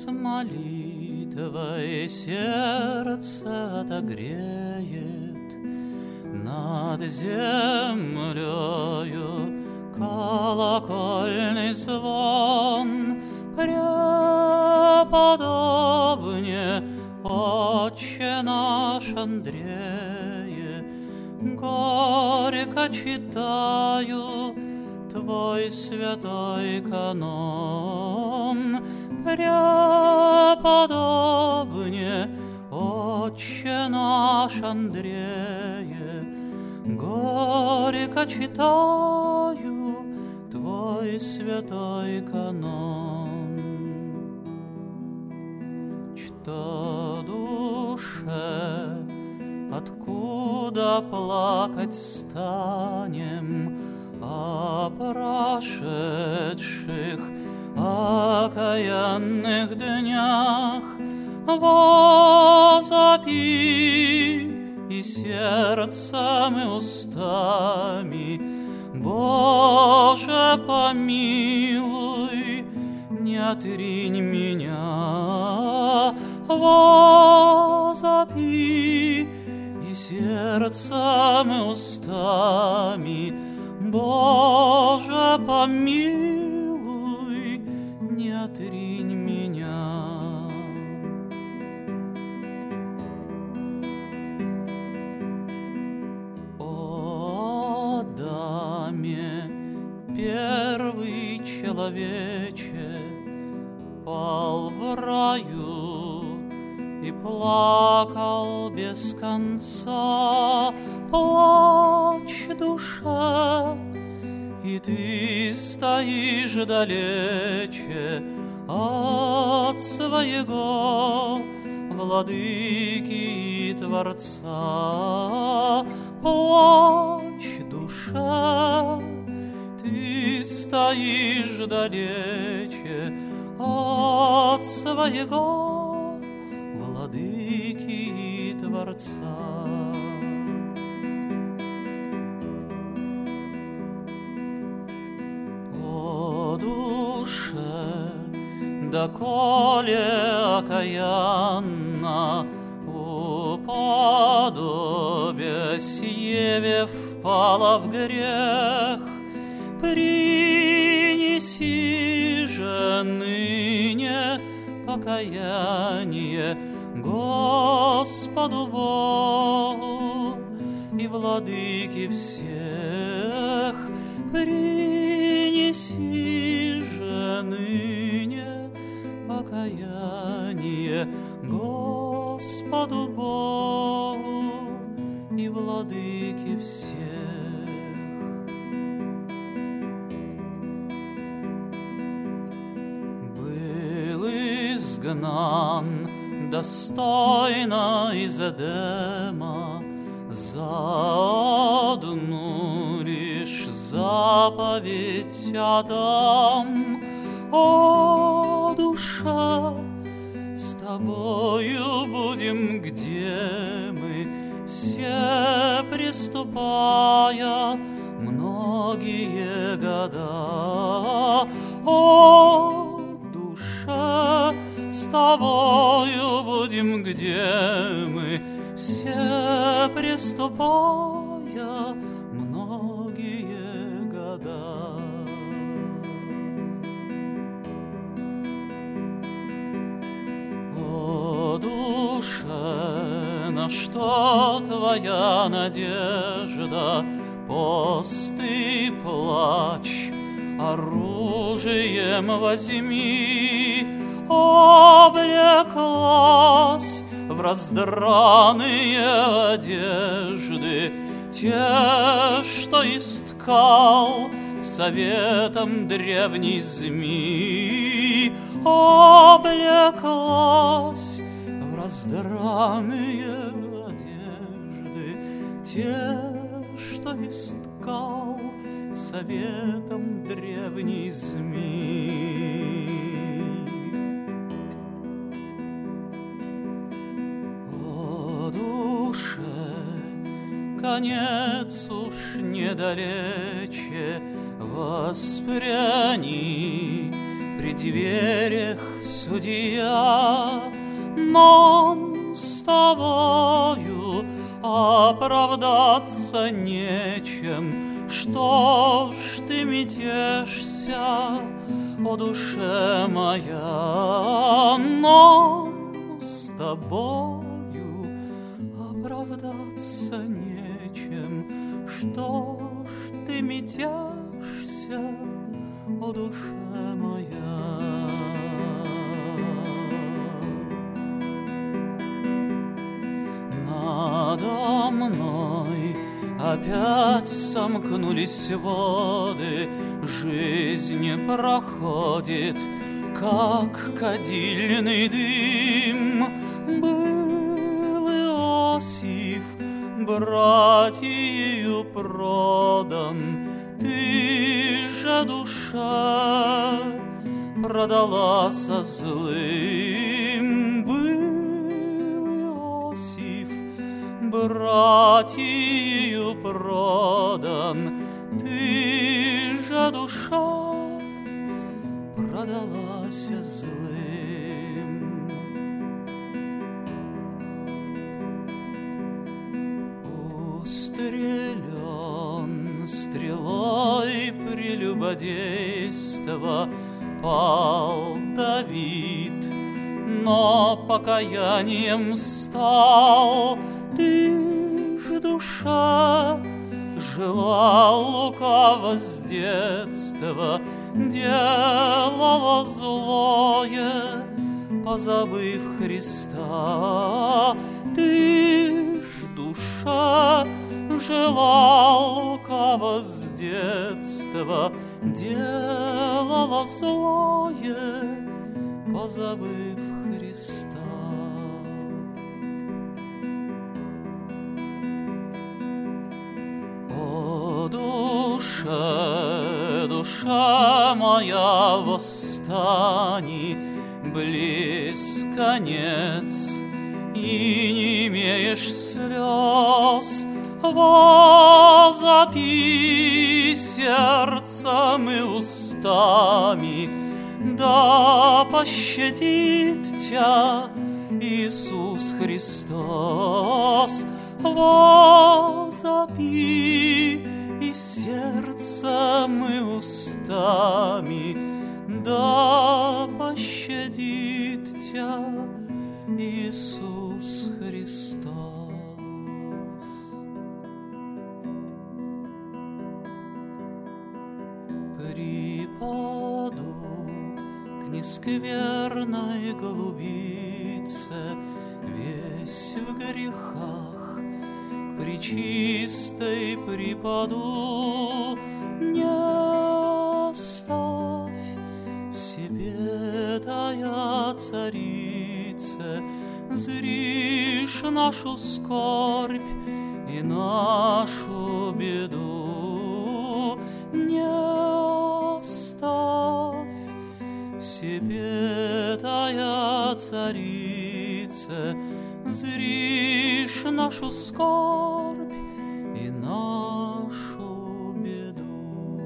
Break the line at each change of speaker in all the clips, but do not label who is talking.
молитвой сердце отогреет, над землею колокольный звон преподобне Отче наш Андрее. Горько читаю Твой святой канон, преподобне Отче наш Андрее. Горько читаю Твой святой канон. Что душе, откуда плакать станем о прошедших окаянных днях? Возопи и сердцем и устами: Боже, помилуй, не отринь меня. Возопи и сердцем и устами: Боже, помилуй, не отринь меня. О Адаме, первый человече, пал в раю и плакал без конца. Плачь, душа, и ты стоишь далече от своего Владыки и Творца. Плачь, душа, ты стоишь далече от своего Владыки и Творца. О душе, доколе окаянно уподобясь Еве впала в грех, принеси же ныне покаяние Господу Богу и Владыке всех. Принеси же ныне покаяние Господу Богу и Владыке всех. Был изгнан достойно из Эдема за одну лишь заповедь Адам. О душа, с тобою будем, где мы все, приступая многие года. О душа, с тобою будем, где мы все, приступая многие года. О душе, на что твоя надежда? Пост и плач оружием возьми. Облеклась в раздраные одежды, те, что исткал советом древний змей. Облеклась в раздраные одежды, те, что искал советом древний змей. О душе, конец уж недалече, воспряни при дверях судья, нам с тобою оправдаться нечем. Что ж ты метешься, о душе моя? Нам с тобою оправдаться нечем. Что ж ты метешься, о душе моя? Надо мной опять сомкнулись воды, жизнь проходит, как кадильный дым. Был Иосиф братьею продан, ты же, душа, продала со злым. Был Иосиф братьею продан, ты же, душа, продалась злым. Устрелен стрелой прелюбодейства пал Давид, но покаянием стал. Ты ж, душа, желал лукаво с детства, делала злое, позабыв Христа. Ты ж, душа, желал лукаво с детства, делала злое, позабыв Христа. О, душа, душа моя, восстани, близ конец, и не имеешь слез. Возопи сердцем и устами, да пощадит тебя Иисус Христос. Возопи и сердцем и устами, да пощадит тебя Иисус Христос. Припаду к нескверной голубице, весь в грехах, к пречистой припаду. Не оставь в себе, тая царице, зришь нашу скорбь и нашу беду. Не оставь в себе, тая царице, зришь нашу скорбь и нашу беду.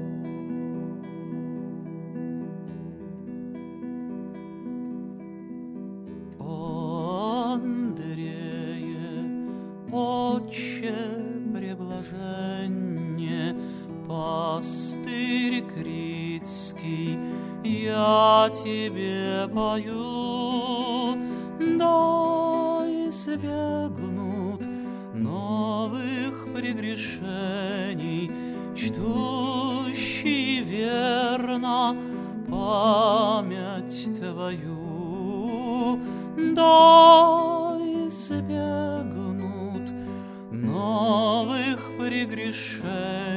О, Андрее, Отче преблаженне, пастырь критский, я тебе пою. Да избегнут новых прегрешений чтущий верно память твою. Да избегнут новых прегрешений